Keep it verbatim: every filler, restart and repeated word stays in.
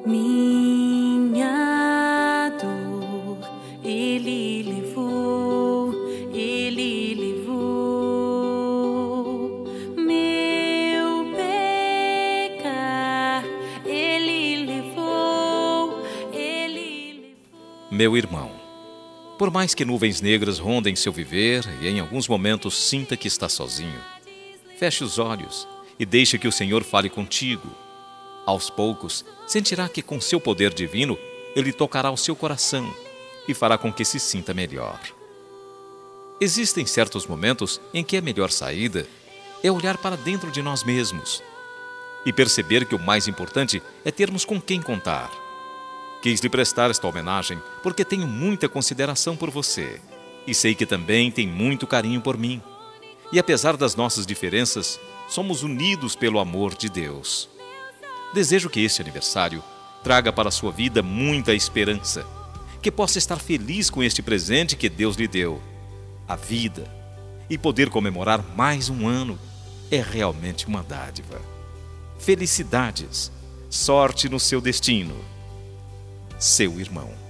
Minha dor Ele levou, Ele levou. Meu pecar Ele levou, Ele levou. Meu irmão, por mais que nuvens negras rondem seu viver e em alguns momentos sinta que está sozinho, feche os olhos e deixe que o Senhor fale contigo. Aos poucos, sentirá que com seu poder divino, Ele tocará o seu coração e fará com que se sinta melhor. Existem certos momentos em que a melhor saída é olhar para dentro de nós mesmos e perceber que o mais importante é termos com quem contar. Quis lhe prestar esta homenagem porque tenho muita consideração por você e sei que também tem muito carinho por mim. E apesar das nossas diferenças, somos unidos pelo amor de Deus. Desejo que este aniversário traga para a sua vida muita esperança, que possa estar feliz com este presente que Deus lhe deu, a vida, e poder comemorar mais um ano é realmente uma dádiva. Felicidades, sorte no seu destino. Seu irmão.